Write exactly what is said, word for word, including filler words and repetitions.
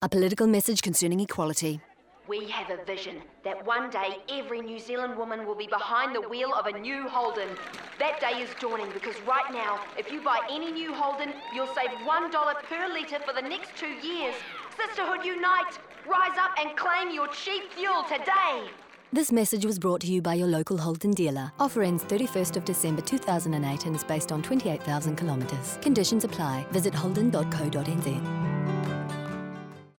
A political message concerning equality. We have a vision that one day every New Zealand woman will be behind the wheel of a new Holden. That day is dawning because right now, if you buy any new Holden, you'll save one dollar per litre for the next two years. Sisterhood unite! Rise up and claim your cheap fuel today! This message was brought to you by your local Holden dealer. Offer ends thirty-first of December two thousand eight and is based on twenty-eight thousand kilometres. Conditions apply. Visit holden dot co dot n z.